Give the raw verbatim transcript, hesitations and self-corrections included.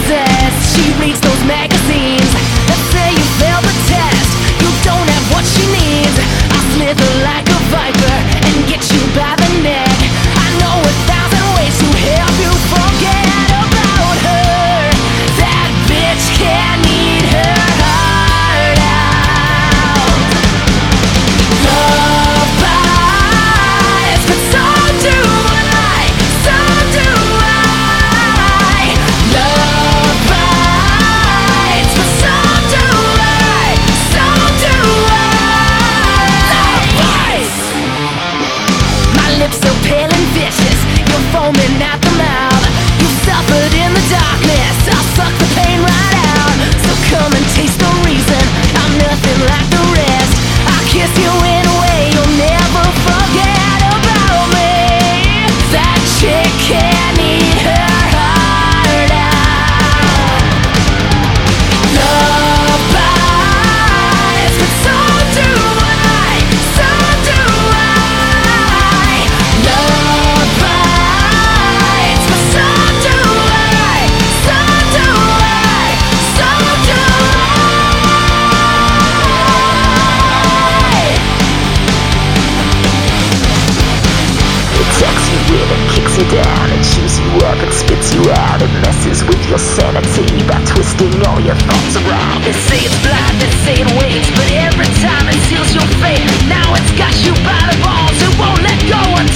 possessed. She reads those magazines that say you failed the test. You don't have what she needs. I'll slither like a viper and get you by the neck. I know a thousand ways to help you forget about her. That bitch can't eat her heart out. Love bites, but so do I, so do I. Love bites, but so do I, so do I. Love bites. My lips so pale and vicious, you're foaming at the mouth. You suffered in the darkness, I'll suck the pain right out. So come and taste the reason I'm nothing like the rest. I'll kiss you in a way you'll never forget about me. That chick can't eat her heart out. Love bites, but so do I, so do I. Love bites, but so do I, so do I, so do I. It tucks you in and kicks you down and chews you up and spits you out. It messes with your sanity by twisting all your thoughts around. They say it's blind, they say it waits, but every time it seals your fate. Now it's got you by the balls, it won't let go.